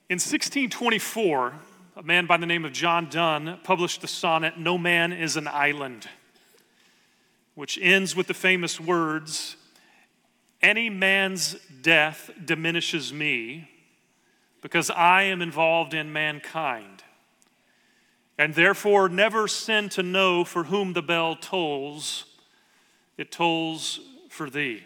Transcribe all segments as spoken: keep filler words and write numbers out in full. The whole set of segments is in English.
In sixteen twenty-four, a man by the name of John Donne published the sonnet, "No Man is an Island," which ends with the famous words, "Any man's death diminishes me because I am involved in mankind, and therefore never sin to know for whom the bell tolls, it tolls for thee."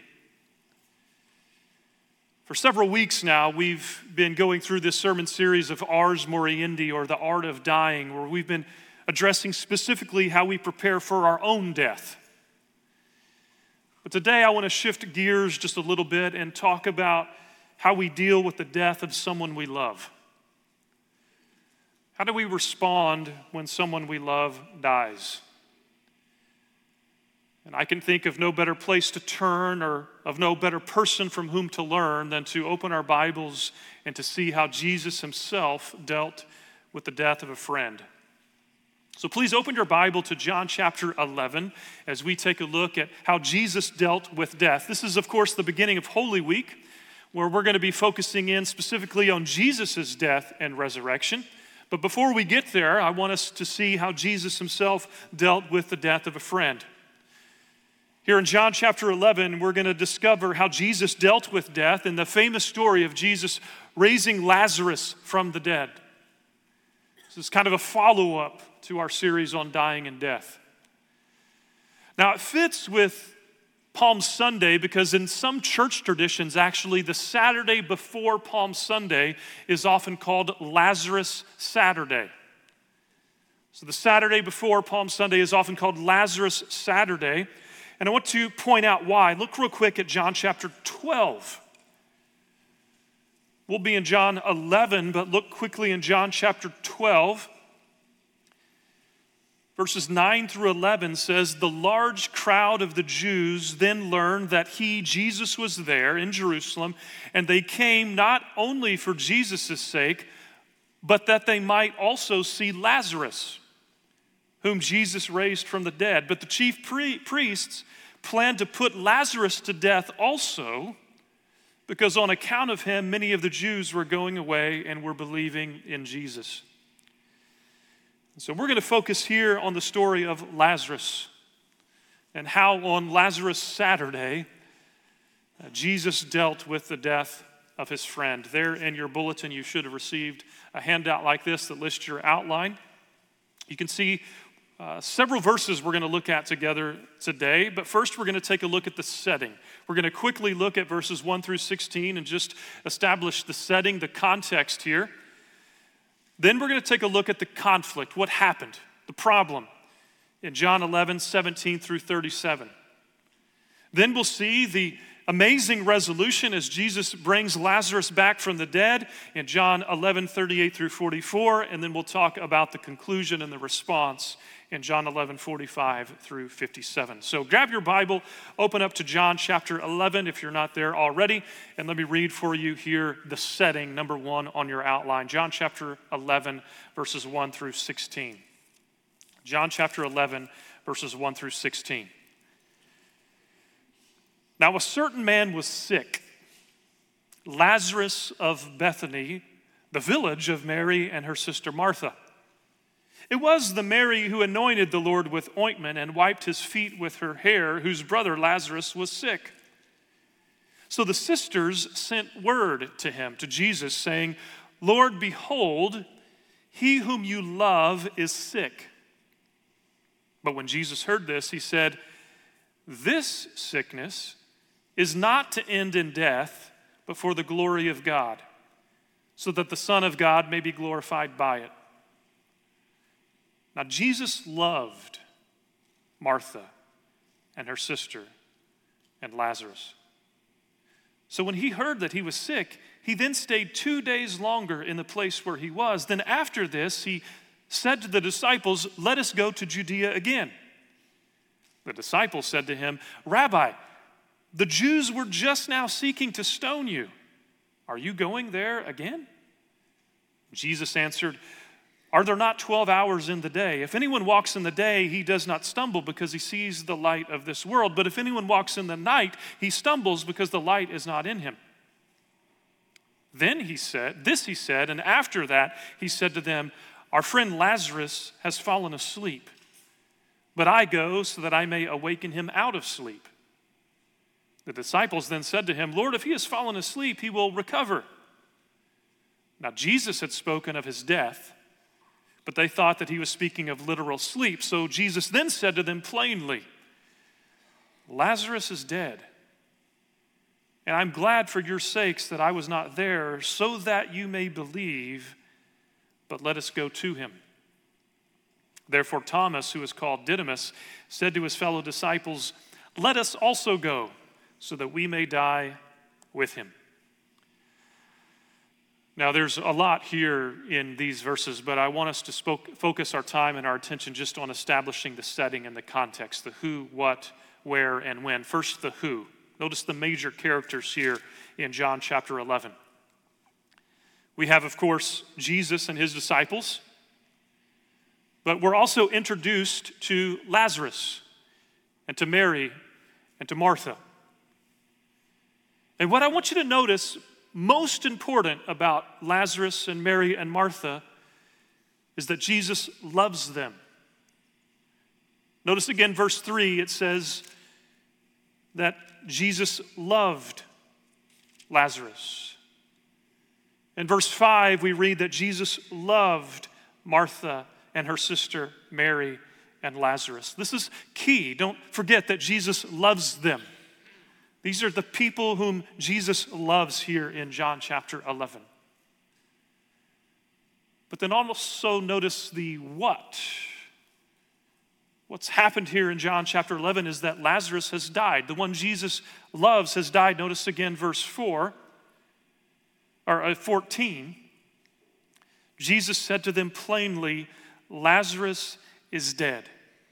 For several weeks now, we've been going through this sermon series of Ars Moriendi, or the art of dying, where we've been addressing specifically how we prepare for our own death. But today I want to shift gears just a little bit and talk about how we deal with the death of someone we love. How do we respond when someone we love dies? And I can think of no better place to turn or of no better person from whom to learn than to open our Bibles and to see how Jesus himself dealt with the death of a friend. So please open your Bible to John chapter eleven as we take a look at how Jesus dealt with death. This is, of course, the beginning of Holy Week, where we're going to be focusing in specifically on Jesus' death and resurrection. But before we get there, I want us to see how Jesus himself dealt with the death of a friend. Here in John chapter eleven, we're going to discover how Jesus dealt with death in the famous story of Jesus raising Lazarus from the dead. This is kind of a follow-up to our series on dying and death. Now, it fits with Palm Sunday because in some church traditions, actually, the Saturday before Palm Sunday is often called Lazarus Saturday. So the Saturday before Palm Sunday is often called Lazarus Saturday. And I want to point out why. Look real quick at John chapter twelve. We'll be in John eleven, but look quickly in John chapter twelve. Verses nine through eleven says, "The large crowd of the Jews then learned that he, Jesus, was there in Jerusalem, and they came not only for Jesus' sake, but that they might also see Lazarus, whom Jesus raised from the dead. But the chief pri- priests planned to put Lazarus to death also, because on account of him, many of the Jews were going away and were believing in Jesus." So we're going to focus here on the story of Lazarus and how on Lazarus Saturday, uh, Jesus dealt with the death of his friend. There in your bulletin, you should have received a handout like this that lists your outline. You can see Uh, several verses we're going to look at together today, but first we're going to take a look at the setting. We're going to quickly look at verses one through sixteen and just establish the setting, the context here. Then we're going to take a look at the conflict, what happened, the problem in John eleven, seventeen through thirty-seven. Then we'll see the amazing resolution as Jesus brings Lazarus back from the dead in John eleven, thirty-eight through forty-four, and then we'll talk about the conclusion and the response in John eleven, forty-five through fifty-seven. So grab your Bible, open up to John chapter eleven if you're not there already, and let me read for you here the setting, number one on your outline. John chapter eleven, verses one through sixteen. John chapter eleven, verses one through sixteen. "Now a certain man was sick, Lazarus of Bethany, the village of Mary and her sister Martha. It was the Mary who anointed the Lord with ointment and wiped his feet with her hair, whose brother Lazarus was sick. So the sisters sent word to him, to Jesus, saying, 'Lord, behold, he whom you love is sick.' But when Jesus heard this, he said, 'This sickness is not to end in death, but for the glory of God, so that the Son of God may be glorified by it.' Now Jesus loved Martha and her sister and Lazarus. So when he heard that he was sick, he then stayed two days longer in the place where he was. Then after this, he said to the disciples, 'Let us go to Judea again.' The disciples said to him, 'Rabbi, the Jews were just now seeking to stone you. Are you going there again?' Jesus answered, 'Are there not twelve hours in the day? If anyone walks in the day, he does not stumble because he sees the light of this world. But if anyone walks in the night, he stumbles because the light is not in him.' Then he said, this he said, and after that he said to them, our friend Lazarus has fallen asleep, but I go so that I may awaken him out of sleep. The disciples then said to him, Lord, if he has fallen asleep, he will recover. Now Jesus had spoken of his death, but they thought that he was speaking of literal sleep. So Jesus then said to them plainly, Lazarus is dead. And I'm glad for your sakes that I was not there, so that you may believe, but let us go to him. Therefore Thomas, who is called Didymus, said to his fellow disciples, let us also go, so that we may die with him. Now there's a lot here in these verses, but I want us to spoke, focus our time and our attention just on establishing the setting and the context, the who, what, where, and when. First, the who. Notice the major characters here in John chapter eleven. We have, of course, Jesus and his disciples, but we're also introduced to Lazarus and to Mary and to Martha. And what I want you to notice, most important about Lazarus and Mary and Martha, is that Jesus loves them. Notice again, verse three, it says that Jesus loved Lazarus. In verse five, we read that Jesus loved Martha and her sister Mary and Lazarus. This is key. Don't forget that Jesus loves them. These are the people whom Jesus loves here in John chapter eleven. But then also notice the what. What's happened here in John chapter eleven is that Lazarus has died. The one Jesus loves has died. Notice again verse four, or fourteen. Jesus said to them plainly, Lazarus is dead.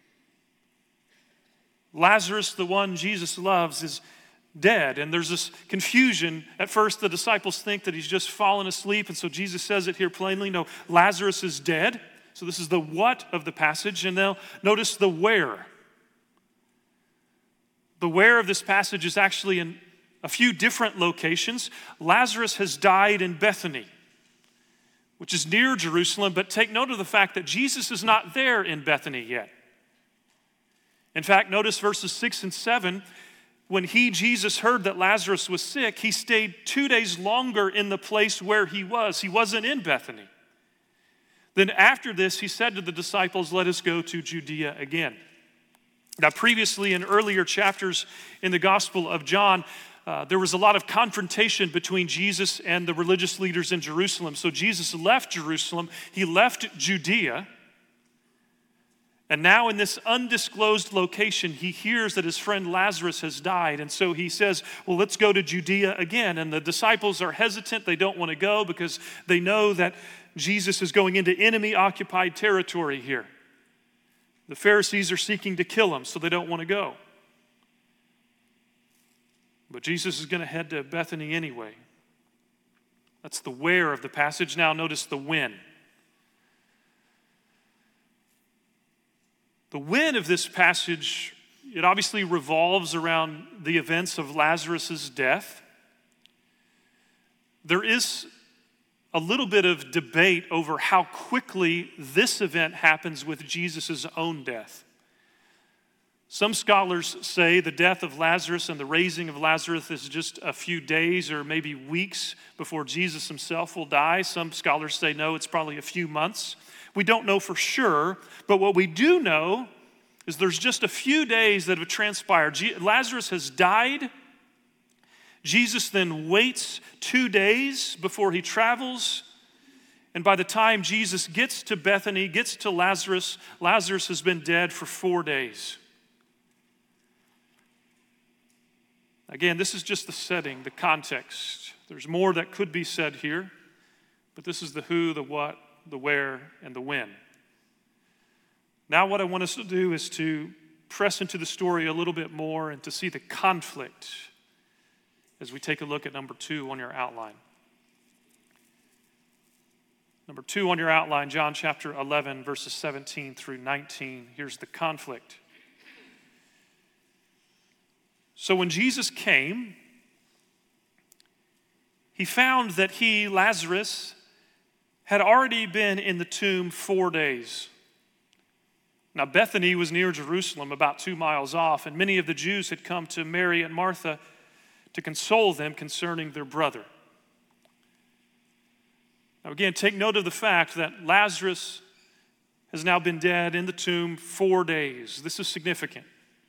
Lazarus, the one Jesus loves, is dead. And there's this confusion. At first, the disciples think that he's just fallen asleep, and so Jesus says it here plainly. No, Lazarus is dead. So this is the what of the passage, and now notice the where. The where of this passage is actually in a few different locations. Lazarus has died in Bethany, which is near Jerusalem, but take note of the fact that Jesus is not there in Bethany yet. In fact, notice verses six and seven. When he, Jesus, heard that Lazarus was sick, he stayed two days longer in the place where he was. He wasn't in Bethany. Then after this, he said to the disciples, let us go to Judea again. Now, previously in earlier chapters in the Gospel of John, uh, there was a lot of confrontation between Jesus and the religious leaders in Jerusalem. So Jesus left Jerusalem, he left Judea, and now in this undisclosed location, he hears that his friend Lazarus has died. And so he says, well, let's go to Judea again. And the disciples are hesitant. They don't want to go because they know that Jesus is going into enemy-occupied territory here. The Pharisees are seeking to kill him, so they don't want to go. But Jesus is going to head to Bethany anyway. That's the where of the passage. Now notice the when. The when of this passage, it obviously revolves around the events of Lazarus' death. There is a little bit of debate over how quickly this event happens with Jesus' own death. Some scholars say the death of Lazarus and the raising of Lazarus is just a few days or maybe weeks before Jesus himself will die. Some scholars say no, it's probably a few months. We don't know for sure, but what we do know is there's just a few days that have transpired. Lazarus has died. Jesus then waits two days before he travels. And by the time Jesus gets to Bethany, gets to Lazarus, Lazarus has been dead for four days. Again, this is just the setting, the context. There's more that could be said here, but this is the who, the what, the where, and the when. Now what I want us to do is to press into the story a little bit more and to see the conflict as we take a look at number two on your outline. Number two on your outline, John chapter eleven, verses seventeen through nineteen. Here's the conflict. So when Jesus came, he found that he, Lazarus, had already been in the tomb four days. Now, Bethany was near Jerusalem, about two miles off, and many of the Jews had come to Mary and Martha to console them concerning their brother. Now, again, take note of the fact that Lazarus has now been dead in the tomb four days. This is significant.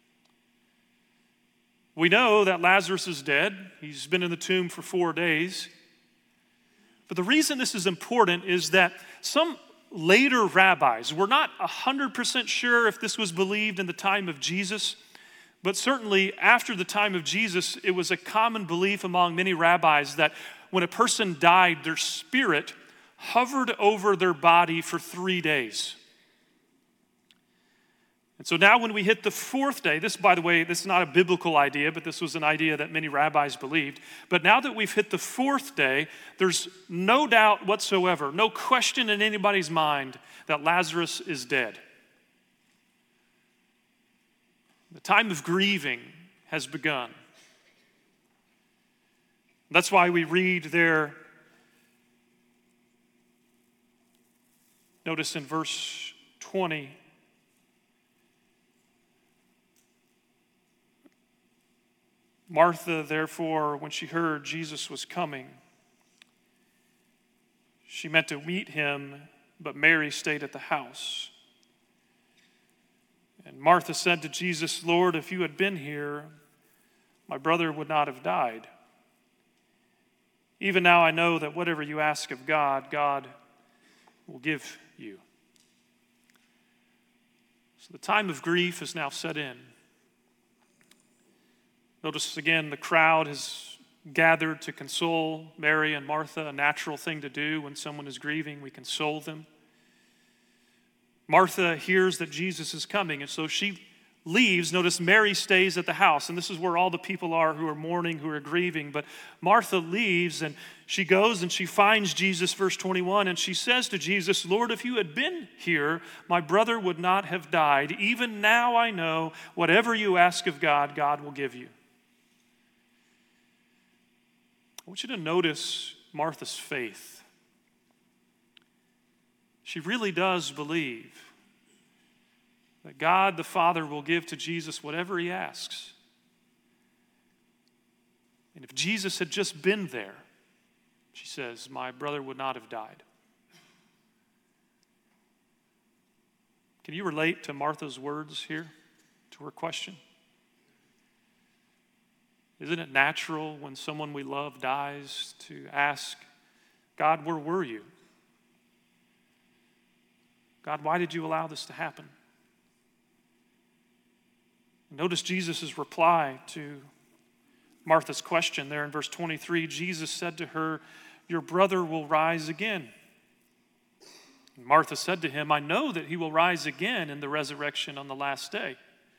We know that Lazarus is dead. He's been in the tomb for four days. But the reason this is important is that some later rabbis, we're not one hundred percent sure if this was believed in the time of Jesus, but certainly after the time of Jesus, it was a common belief among many rabbis that when a person died, their spirit hovered over their body for three days. And so now when we hit the fourth day, this, by the way, this is not a biblical idea, but this was an idea that many rabbis believed. But now that we've hit the fourth day, there's no doubt whatsoever, no question in anybody's mind that Lazarus is dead. The time of grieving has begun. That's why we read there, notice in verse twenty, Martha, therefore, when she heard Jesus was coming, she meant to meet him, but Mary stayed at the house. And Martha said to Jesus, Lord, if you had been here, my brother would not have died. Even now I know that whatever you ask of God, God will give you. So the time of grief is now set in. Notice again, the crowd has gathered to console Mary and Martha, a natural thing to do when someone is grieving. We console them. Martha hears that Jesus is coming, and so she leaves. Notice Mary stays at the house, and this is where all the people are who are mourning, who are grieving. But Martha leaves, and she goes and she finds Jesus, verse twenty-one, and she says to Jesus, Lord, if you had been here, my brother would not have died. Even now I know whatever you ask of God, God will give you. I want you to notice Martha's faith. She really does believe that God the Father will give to Jesus whatever he asks. And if Jesus had just been there, she says, my brother would not have died. Can you relate to Martha's words here, to her question? Isn't it natural when someone we love dies to ask, God, where were you? God, why did you allow this to happen? Notice Jesus' reply to Martha's question there in verse twenty-three. Jesus said to her, your brother will rise again. And Martha said to him, I know that he will rise again in the resurrection on the last day.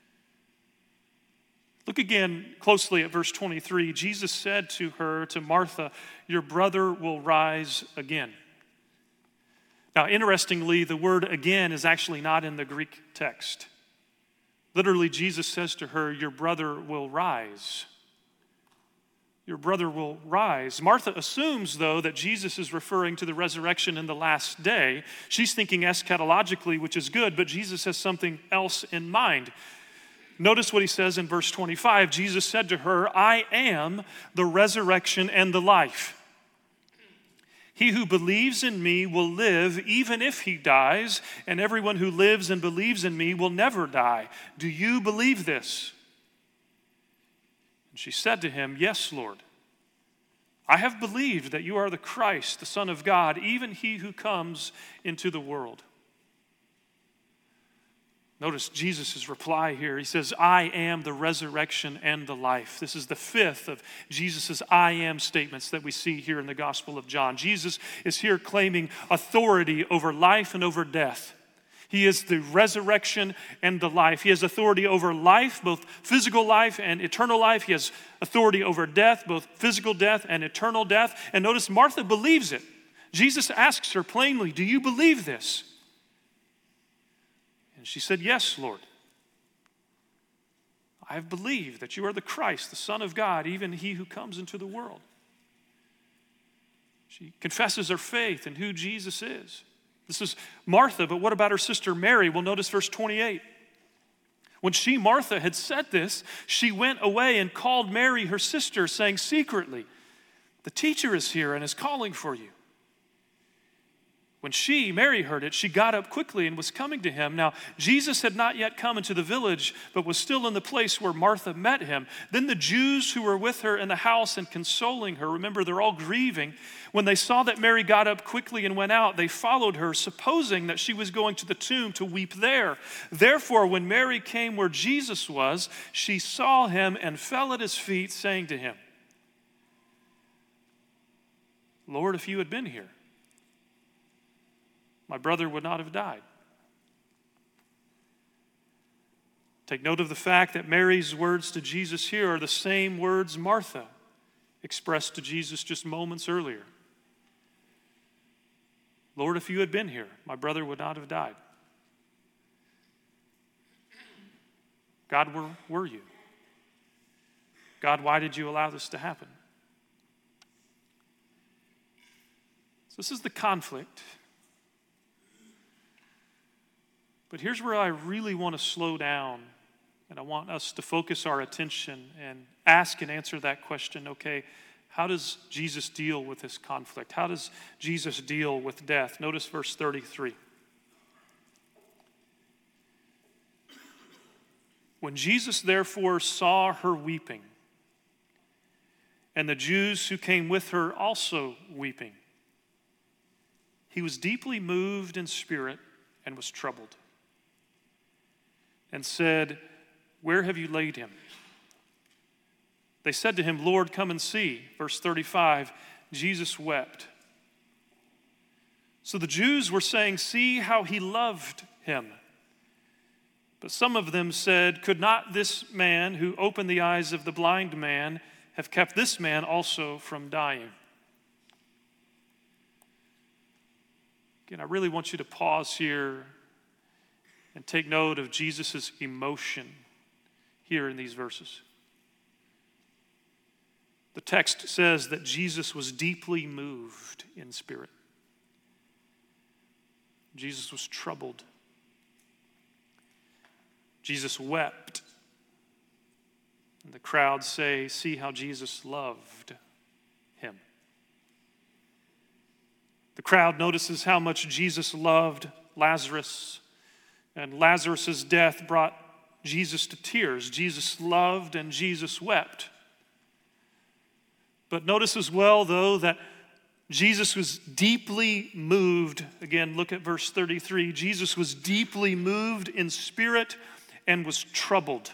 Look again closely at verse twenty-three. Jesus said to her, to Martha, your brother will rise again. Now, interestingly, the word again is actually not in the Greek text. Literally, Jesus says to her, your brother will rise. Your brother will rise. Martha assumes, though, that Jesus is referring to the resurrection in the last day. She's thinking eschatologically, which is good, but Jesus has something else in mind. Notice what he says in verse twenty-five. Jesus said to her, I am the resurrection and the life. He who believes in me will live even if he dies, and everyone who lives and believes in me will never die. Do you believe this? And she said to him, yes, Lord. I have believed that you are the Christ, the Son of God, even he who comes into the world. Notice Jesus' reply here. He says, I am the resurrection and the life. This is the fifth of Jesus' I am statements that we see here in the Gospel of John. Jesus is here claiming authority over life and over death. He is the resurrection and the life. He has authority over life, both physical life and eternal life. He has authority over death, both physical death and eternal death. And notice Martha believes it. Jesus asks her plainly, do you believe this? And she said, yes, Lord. I have believed that you are the Christ, the Son of God, even he who comes into the world. She confesses her faith in who Jesus is. This is Martha, but what about her sister Mary? Well, notice verse twenty-eight. When she, Martha, had said this, she went away and called Mary, her sister, saying secretly, "The teacher is here and is calling for you." When she, Mary, heard it, she got up quickly and was coming to him. Now, Jesus had not yet come into the village, but was still in the place where Martha met him. Then the Jews who were with her in the house and consoling her, remember, they're all grieving, when they saw that Mary got up quickly and went out, they followed her, supposing that she was going to the tomb to weep there. Therefore, when Mary came where Jesus was, she saw him and fell at his feet, saying to him, "Lord, if you had been here, my brother would not have died." Take note of the fact that Mary's words to Jesus here are the same words Martha expressed to Jesus just moments earlier. "Lord, if you had been here, my brother would not have died." God, where were you? God, why did you allow this to happen? So this is the conflict. But here's where I really want to slow down, and I want us to focus our attention and ask and answer that question, okay, how does Jesus deal with this conflict? How does Jesus deal with death? Notice verse thirty-three. When Jesus therefore saw her weeping, and the Jews who came with her also weeping, he was deeply moved in spirit and was troubled, and said, "Where have you laid him?" They said to him, "Lord, come and see." Verse thirty-five, Jesus wept. So the Jews were saying, "See how he loved him." But some of them said, "Could not this man who opened the eyes of the blind man have kept this man also from dying?" Again, I really want you to pause here and take note of Jesus' emotion here in these verses. The text says that Jesus was deeply moved in spirit. Jesus was troubled. Jesus wept. And the crowd say, "See how Jesus loved him." The crowd notices how much Jesus loved Lazarus. And Lazarus' death brought Jesus to tears. Jesus loved and Jesus wept. But notice as well, though, that Jesus was deeply moved. Again, look at verse thirty-three. Jesus was deeply moved in spirit and was troubled.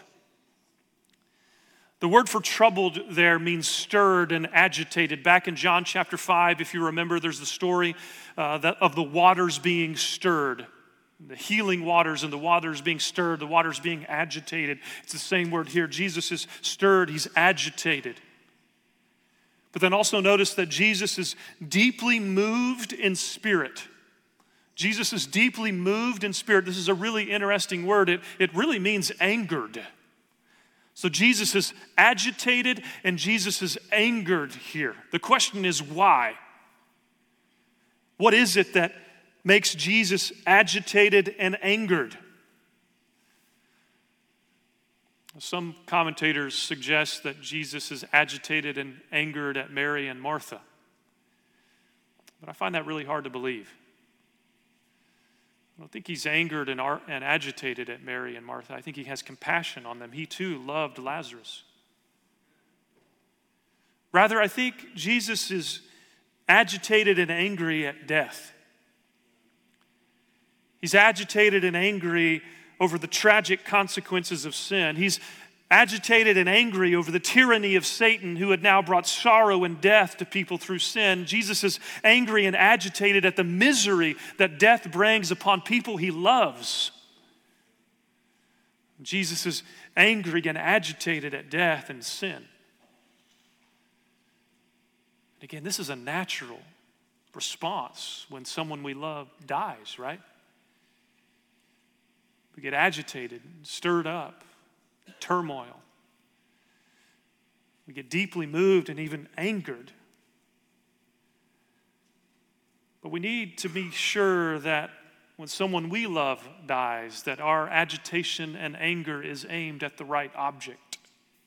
The word for troubled there means stirred and agitated. Back in John chapter five, if you remember, there's the story uh, that, of the waters being stirred. The healing waters and the waters being stirred, the waters being agitated. It's the same word here. Jesus is stirred, he's agitated. But then also notice that Jesus is deeply moved in spirit. Jesus is deeply moved in spirit. This is a really interesting word. It, it really means angered. So Jesus is agitated and Jesus is angered here. The question is why? What is it that makes Jesus agitated and angered? Some commentators suggest that Jesus is agitated and angered at Mary and Martha. But I find that really hard to believe. I don't think he's angered and, ar- and agitated at Mary and Martha. I think he has compassion on them. He too loved Lazarus. Rather, I think Jesus is agitated and angry at death. He's agitated and angry over the tragic consequences of sin. He's agitated and angry over the tyranny of Satan, who had now brought sorrow and death to people through sin. Jesus is angry and agitated at the misery that death brings upon people he loves. Jesus is angry and agitated at death and sin. And again, this is a natural response when someone we love dies, right? We get agitated, stirred up, turmoil. We get deeply moved and even angered. But we need to be sure that when someone we love dies, that our agitation and anger is aimed at the right object.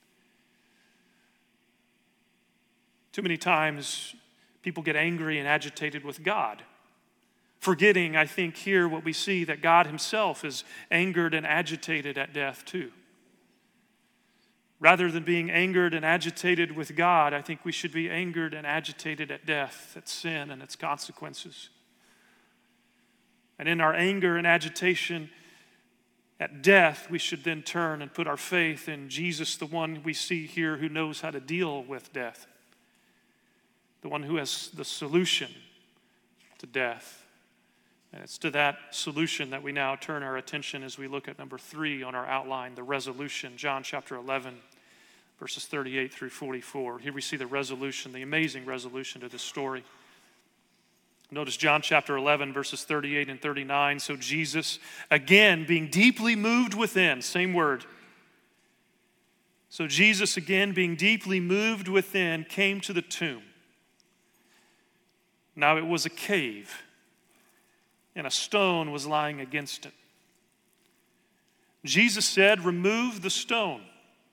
Too many times, people get angry and agitated with God, forgetting, I think, here what we see, that God himself is angered and agitated at death too. Rather than being angered and agitated with God, I think we should be angered and agitated at death, at sin and its consequences. And in our anger and agitation at death, we should then turn and put our faith in Jesus, the one we see here who knows how to deal with death, the one who has the solution to death. And it's to that solution that we now turn our attention as we look at number three on our outline, the resolution. John chapter eleven, verses thirty-eight through forty-four. Here we see the resolution, the amazing resolution to this story. Notice John chapter eleven, verses thirty-eight and thirty-nine. So Jesus, again, being deeply moved within, same word. So Jesus, again, being deeply moved within, came to the tomb. Now it was a cave, and a stone was lying against it. Jesus said, "Remove the stone."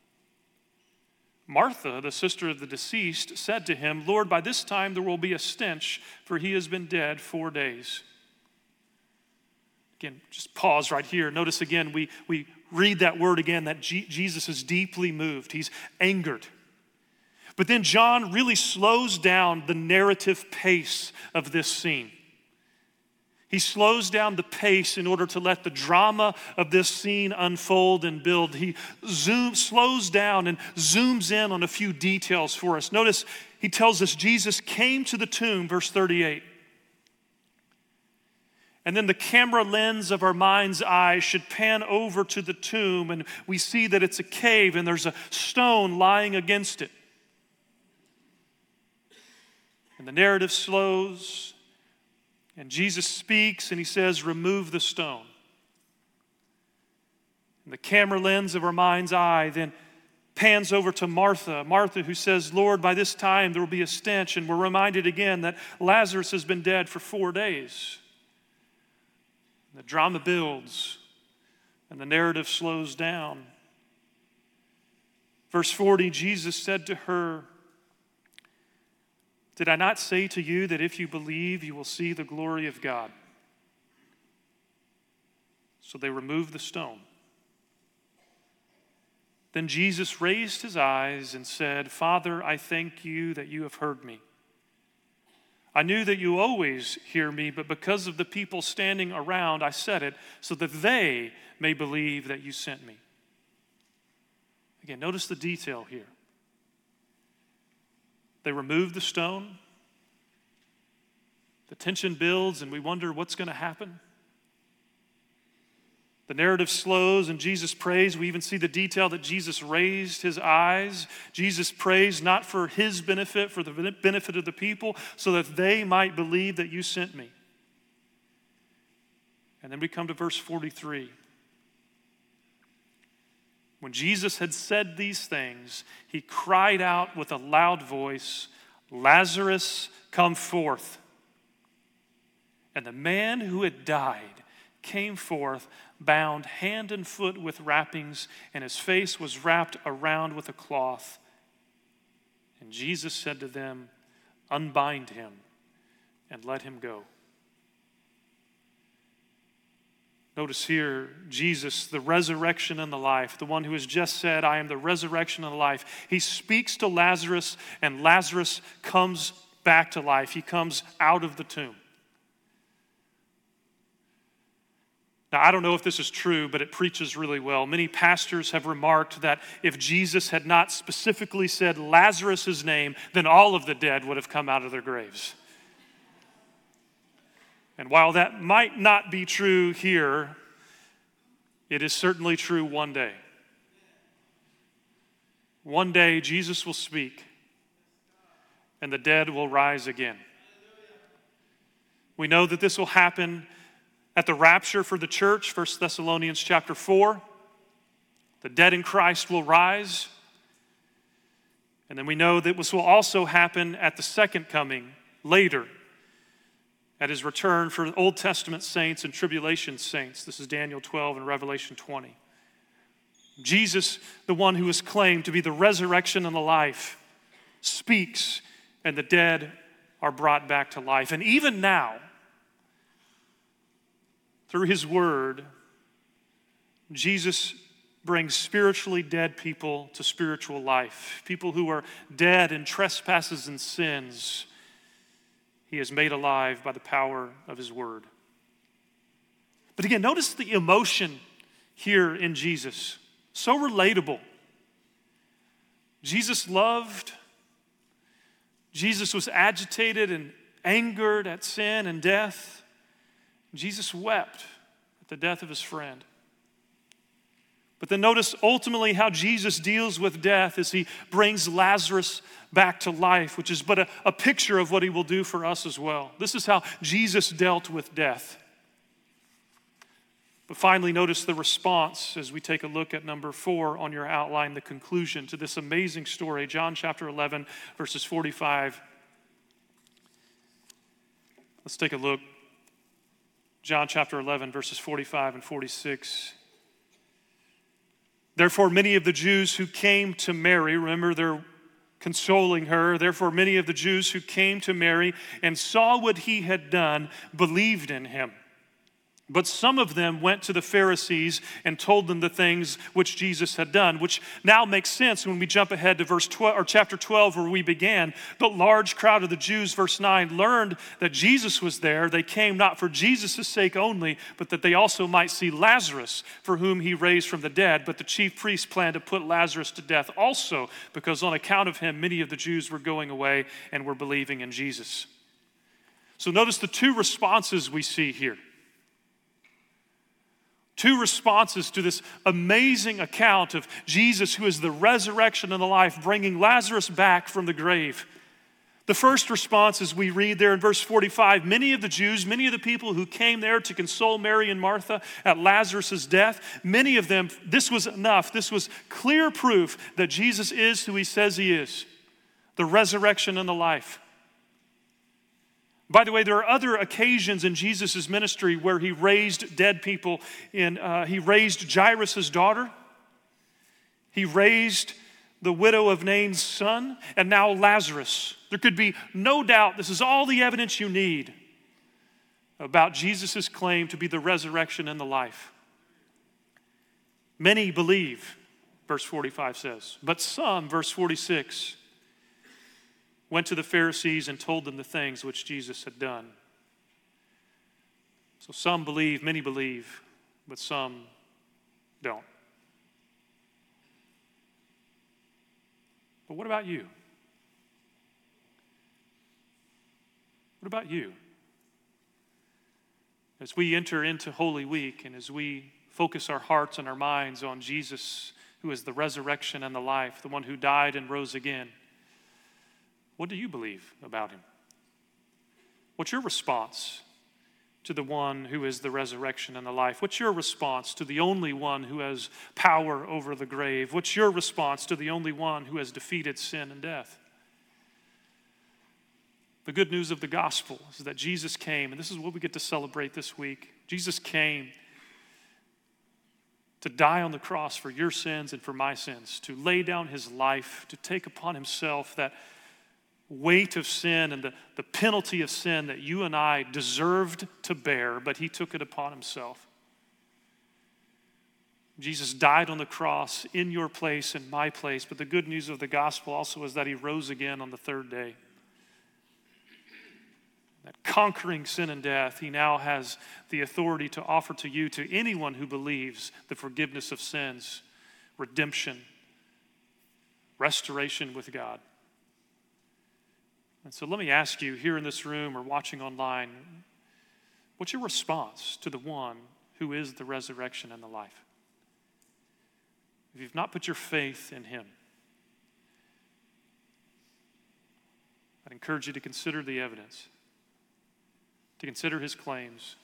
Martha, the sister of the deceased, said to him, "Lord, by this time there will be a stench, for he has been dead four days." Again, just pause right here. Notice again, we, we read that word again, that G- Jesus is deeply moved. He's angered. But then John really slows down the narrative pace of this scene. He slows down the pace in order to let the drama of this scene unfold and build. He zooms, slows down and zooms in on a few details for us. Notice he tells us Jesus came to the tomb, verse thirty-eight. And then the camera lens of our mind's eye should pan over to the tomb, and we see that it's a cave and there's a stone lying against it. And the narrative slows. And Jesus speaks and he says, "Remove the stone." And the camera lens of our mind's eye then pans over to Martha. Martha who says, "Lord, by this time there will be a stench." And we're reminded again that Lazarus has been dead for four days. And the drama builds and the narrative slows down. Verse forty, Jesus said to her, "Did I not say to you that if you believe, you will see the glory of God?" So they removed the stone. Then Jesus raised his eyes and said, "Father, I thank you that you have heard me. I knew that you always hear me, but because of the people standing around, I said it so that they may believe that you sent me." Again, notice the detail here. They remove the stone. The tension builds and we wonder what's going to happen. The narrative slows and Jesus prays. We even see the detail that Jesus raised his eyes. Jesus prays not for his benefit, for the benefit of the people, so that they might believe that you sent me. And then we come to verse forty-three. When Jesus had said these things, he cried out with a loud voice, "Lazarus, come forth." And the man who had died came forth, bound hand and foot with wrappings, and his face was wrapped around with a cloth. And Jesus said to them, "Unbind him and let him go." Notice here, Jesus, the resurrection and the life, the one who has just said, "I am the resurrection and the life." He speaks to Lazarus, and Lazarus comes back to life. He comes out of the tomb. Now, I don't know if this is true, but it preaches really well. Many pastors have remarked that if Jesus had not specifically said Lazarus' name, then all of the dead would have come out of their graves. And while that might not be true here, it is certainly true one day. One day, Jesus will speak, and the dead will rise again. We know that this will happen at the rapture for the church, First Thessalonians chapter four. The dead in Christ will rise. And then we know that this will also happen at the second coming later. at his return for Old Testament saints and tribulation saints. This is Daniel twelve and Revelation twenty. Jesus, the one who is claimed to be the resurrection and the life, speaks, and the dead are brought back to life. And even now, through his word, Jesus brings spiritually dead people to spiritual life. People who are dead in trespasses and sins, he has made alive by the power of his word. But again, notice the emotion here in Jesus. So relatable. Jesus loved. Jesus was agitated and angered at sin and death. Jesus wept at the death of his friend. But then notice ultimately how Jesus deals with death as he brings Lazarus back to life, which is but a, a picture of what he will do for us as well. This is how Jesus dealt with death. But finally, notice the response as we take a look at number four on your outline, the conclusion to this amazing story, John chapter eleven, verses forty-five. Let's take a look. John chapter eleven, verses forty-five and forty-six. Therefore, many of the Jews who came to Mary, remember they're consoling her, therefore many of the Jews who came to Mary and saw what he had done believed in him. But some of them went to the Pharisees and told them the things which Jesus had done, which now makes sense when we jump ahead to verse twelve or chapter twelve where we began. The large crowd of the Jews, verse nine, learned that Jesus was there. They came not for Jesus' sake only, but that they also might see Lazarus, for whom he raised from the dead. But the chief priests planned to put Lazarus to death also, because on account of him, many of the Jews were going away and were believing in Jesus. So notice the two responses we see here. Two responses to this amazing account of Jesus, who is the resurrection and the life, bringing Lazarus back from the grave. The first response, as we read there in verse forty-five, many of the Jews, many of the people who came there to console Mary and Martha at Lazarus' death, many of them, this was enough. This was clear proof that Jesus is who he says he is, the resurrection and the life. By the way, there are other occasions in Jesus' ministry where he raised dead people. In, uh, he raised Jairus' daughter. He raised the widow of Nain's son, and now Lazarus. There could be no doubt this is all the evidence you need about Jesus' claim to be the resurrection and the life. Many believe, verse forty-five says, but some, verse forty-six, went to the Pharisees and told them the things which Jesus had done. So some believe, many believe, but some don't. But what about you? What about you? As we enter into Holy Week and as we focus our hearts and our minds on Jesus, who is the resurrection and the life, the one who died and rose again, what do you believe about him? What's your response to the one who is the resurrection and the life? What's your response to the only one who has power over the grave? What's your response to the only one who has defeated sin and death? The good news of the gospel is that Jesus came, and this is what we get to celebrate this week. Jesus came to die on the cross for your sins and for my sins, to lay down his life, to take upon himself that weight of sin and the, the penalty of sin that you and I deserved to bear, but he took it upon himself. Jesus died on the cross in your place and my place, but the good news of the gospel also is that he rose again on the third day. That conquering sin and death, he now has the authority to offer to you, to anyone who believes, the forgiveness of sins, redemption, restoration with God. And so let me ask you here in this room or watching online, what's your response to the one who is the resurrection and the life? If you've not put your faith in him, I'd encourage you to consider the evidence, to consider his claims.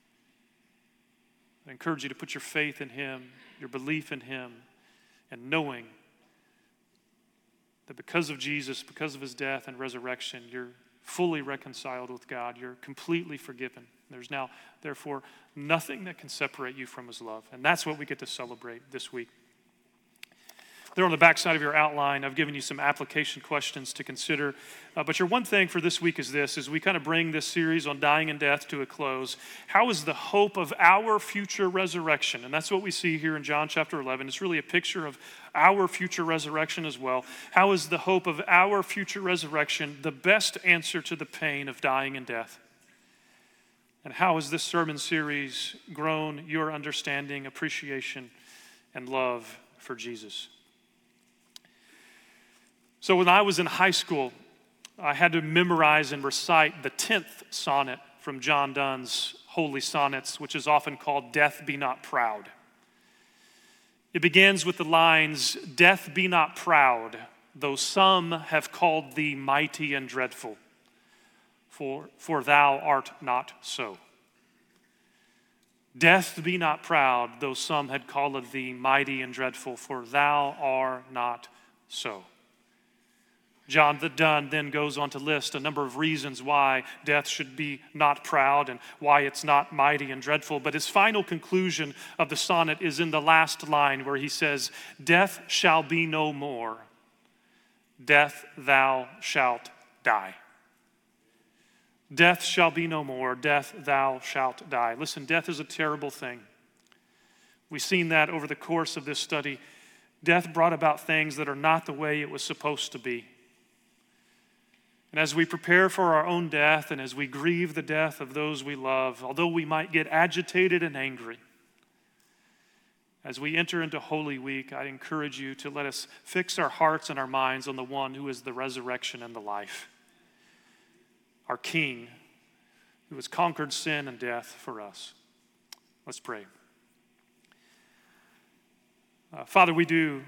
I'd encourage you to put your faith in him, your belief in him, and knowing that because of Jesus, because of his death and resurrection, you're fully reconciled with God. You're completely forgiven. There's now, therefore, nothing that can separate you from his love. And that's what we get to celebrate this week. There on the back side of your outline, I've given you some application questions to consider. Uh, but your one thing for this week is this, as we kind of bring this series on dying and death to a close, how is the hope of our future resurrection? And that's what we see here in John chapter eleven. It's really a picture of our future resurrection as well. How is the hope of our future resurrection the best answer to the pain of dying and death? And how has this sermon series grown your understanding, appreciation, and love for Jesus? So when I was in high school, I had to memorize and recite the tenth sonnet from John Donne's Holy Sonnets, which is often called Death Be Not Proud. It begins with the lines, "Death be not proud, though some have called thee mighty and dreadful, for, for thou art not so." Death be not proud, though some had called thee mighty and dreadful, for thou art not so. John the Donne then goes on to list a number of reasons why death should be not proud and why it's not mighty and dreadful. But his final conclusion of the sonnet is in the last line where he says, "Death shall be no more. Death thou shalt die." Death shall be no more. Death thou shalt die. Listen, death is a terrible thing. We've seen that over the course of this study. Death brought about things that are not the way it was supposed to be. And as we prepare for our own death and as we grieve the death of those we love, although we might get agitated and angry, as we enter into Holy Week, I encourage you to let us fix our hearts and our minds on the one who is the resurrection and the life, our King, who has conquered sin and death for us. Let's pray. Uh, Father, we do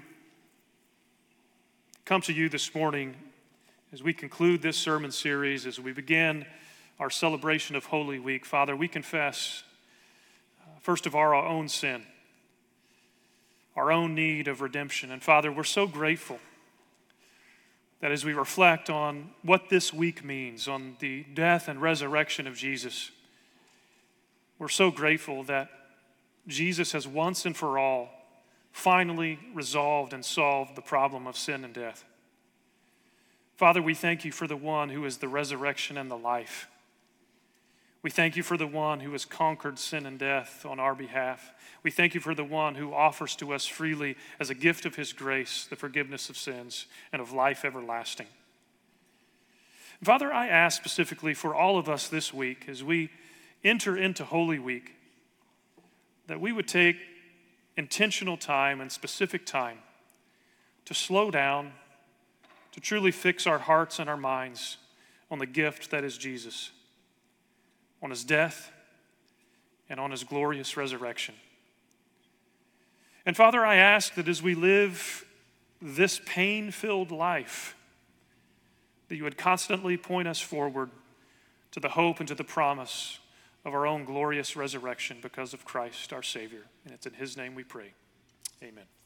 come to you this morning as we conclude this sermon series, as we begin our celebration of Holy Week. Father, we confess, uh, first of all, our own sin, our own need of redemption. And Father, we're so grateful that as we reflect on what this week means, on the death and resurrection of Jesus, we're so grateful that Jesus has once and for all finally resolved and solved the problem of sin and death. Father, we thank you for the one who is the resurrection and the life. We thank you for the one who has conquered sin and death on our behalf. We thank you for the one who offers to us freely as a gift of his grace, the forgiveness of sins and of life everlasting. Father, I ask specifically for all of us this week as we enter into Holy Week, that we would take intentional time and specific time to slow down, to truly fix our hearts and our minds on the gift that is Jesus, on his death, and on his glorious resurrection. And Father, I ask that as we live this pain-filled life, that you would constantly point us forward to the hope and to the promise of our own glorious resurrection because of Christ, our Savior. And it's in his name we pray. Amen.